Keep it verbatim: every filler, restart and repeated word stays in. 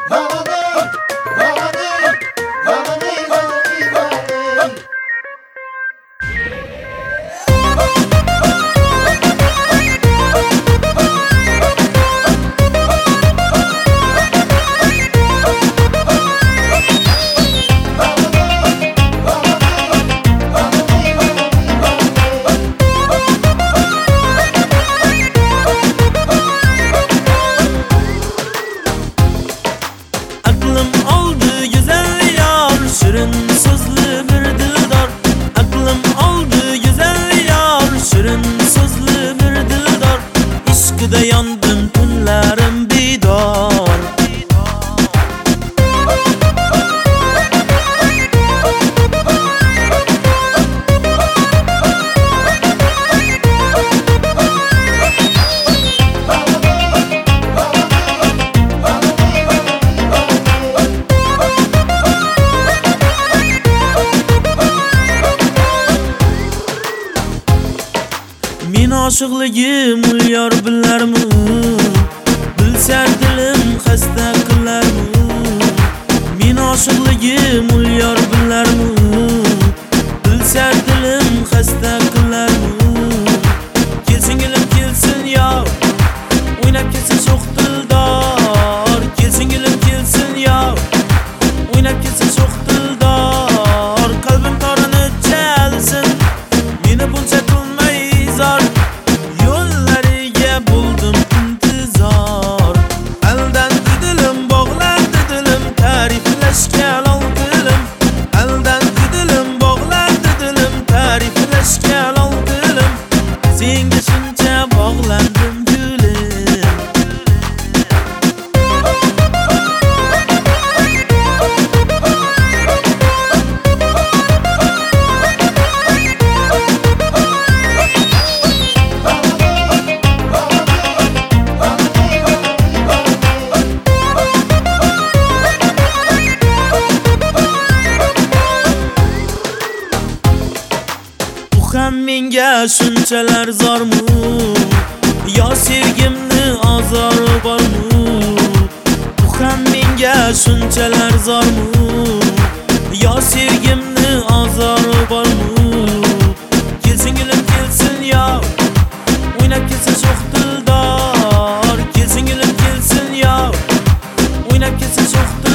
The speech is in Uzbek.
Şirin sözlü bir dildar, aklım oldu güzel yar. Şirin sözlü bir dildar, İşkıda yandım tünlerim bidar. Men aşıqligim ul yar bilarmi? Bilsa dilim xasta qilarmi? Men aşıqligim ul yar bilarmi? Bilsa dilim xasta qilarmi? Kelsin gilim kelsin ya, o'ynab kelsin sho'x dildor. Kelsin gilim kelsin ya, o'ynab kelsin sho'x dildor. Qalbim torini chalsin, meni buncha yo'llariga bo'ldim intizor. Aldandı dilim, bog'landi dilim, ta'riflashga lol dilim. Aldandı dilim, bog'landi dilim, ta'riflashga lol dilim. Senga shuncha bog'landim gulim. Ham menga shunchalar zormi? Yo sevgimni azori bormi? Bu ham menga shunchalar zormi? Yo sevgimni azori bormi? Kelsin gilim kelsin ya, o'ynab kelsin sho'x dildor. Kelsin gilim kelsin ya, o'ynab kelsin sho'x dildor.